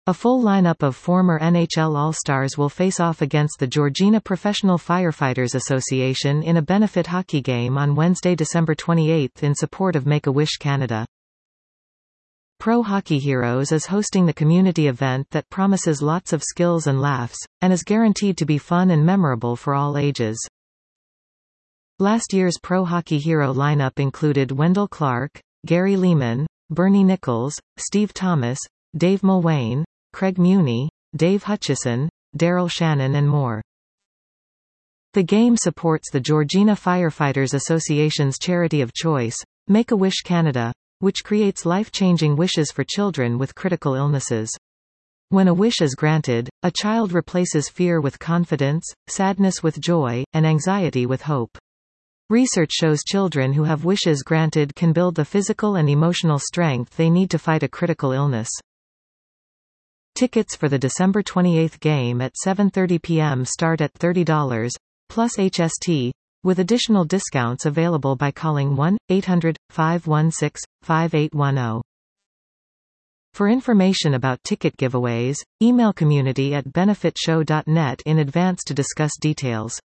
A full lineup of former NHL All-Stars will face off against the Georgina Professional Firefighters Association in a benefit hockey game on Wednesday, December 28 in support of Make-A-Wish Canada. Pro Hockey Heroes is hosting the community event that promises lots of skills and laughs, and is guaranteed to be fun and memorable for all ages. Last year's Pro Hockey Hero lineup included Wendell Clark, Gary Lehman, Bernie Nichols, Steve Thomas, Dave Mulwayne, Craig Muni, Dave Hutchison, Daryl Shannon and more. The game supports the Georgina Firefighters Association's charity of choice, Make-A-Wish Canada, which creates life-changing wishes for children with critical illnesses. When a wish is granted, a child replaces fear with confidence, sadness with joy, and anxiety with hope. Research shows children who have wishes granted can build the physical and emotional strength they need to fight a critical illness. Tickets for the December 28 game at 7:30 p.m. start at $30, plus HST, with additional discounts available by calling 1-800-516-5810. For information about ticket giveaways, email community@benefitshow.net in advance to discuss details.